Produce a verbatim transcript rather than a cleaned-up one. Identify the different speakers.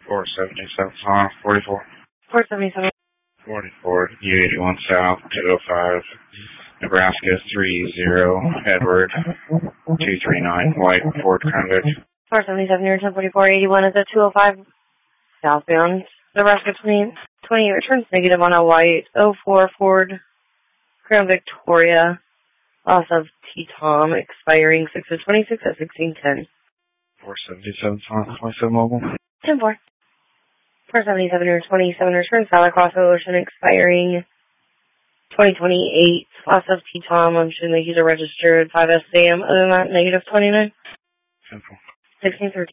Speaker 1: four seventy-seven South, forty-four.
Speaker 2: four seventy-seven.
Speaker 1: forty-four, U eighty-one South, two oh five, Nebraska, three zero, Edward, two three nine, White, Ford, Crown Vic.
Speaker 2: four seventy-seven, near ten forty-four, eighty-one is at two oh five, southbound. Nebraska, twenty, twenty returns negative on a White, oh four, Ford, Crown Victoria, loss of T-Tom, expiring six of twenty-six at sixteen ten.
Speaker 1: four seventy-seven South, twenty-seven Mobile.
Speaker 2: ten four. four seventy-seven or twenty-seven returns South across the ocean, expiring twenty twenty-eight. Loss of T-Tom. I'm assuming he's a registered five S D M. Other than that, negative twenty-nine.
Speaker 1: ten four.
Speaker 2: sixteen thirteen.